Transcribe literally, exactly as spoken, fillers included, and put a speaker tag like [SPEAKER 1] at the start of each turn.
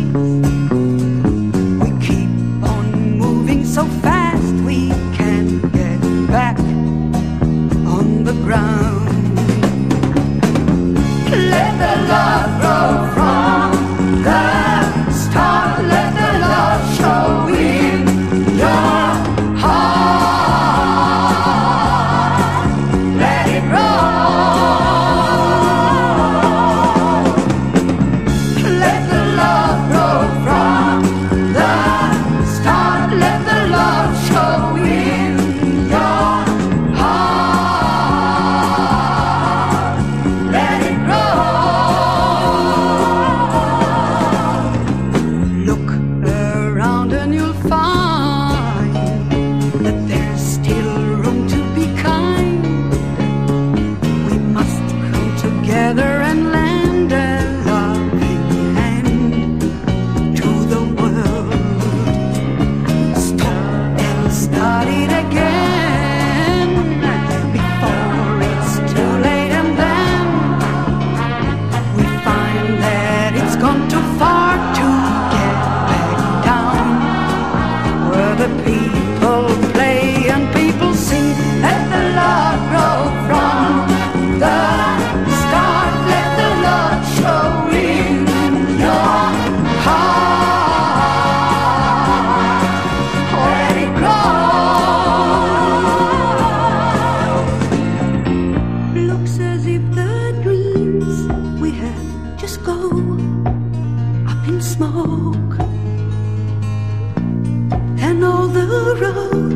[SPEAKER 1] We keep on moving so fast we can't get back on the ground. Let the love grow from the start. Let the love show in your heart. Let it grow. Let the love grow from the start. Let the love show in your heart. Let it grow. Look around and you'll find that there's still room to be kind. We must come together and lend a loving hand to the world. Stop and start it again before it's too late, and then we find that it's gone too far to get back down where the people play and people sing. Let the love grow from the start. Let the love show in your heart. Let it grow. Looks as if the dreams we had just go up in smoke, and all the roads